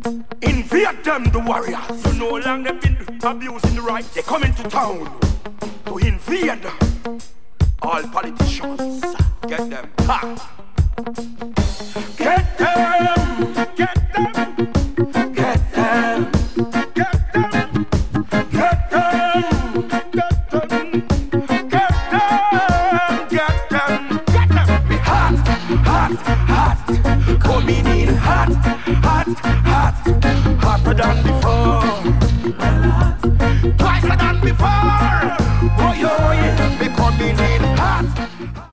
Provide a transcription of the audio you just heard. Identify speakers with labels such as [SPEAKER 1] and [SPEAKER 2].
[SPEAKER 1] Invade them, the warriors. You know long they've been abusing the right. They come into town to invade all politicians. Get them. Ha! Get them! Get them! Get them! Get them! Get them!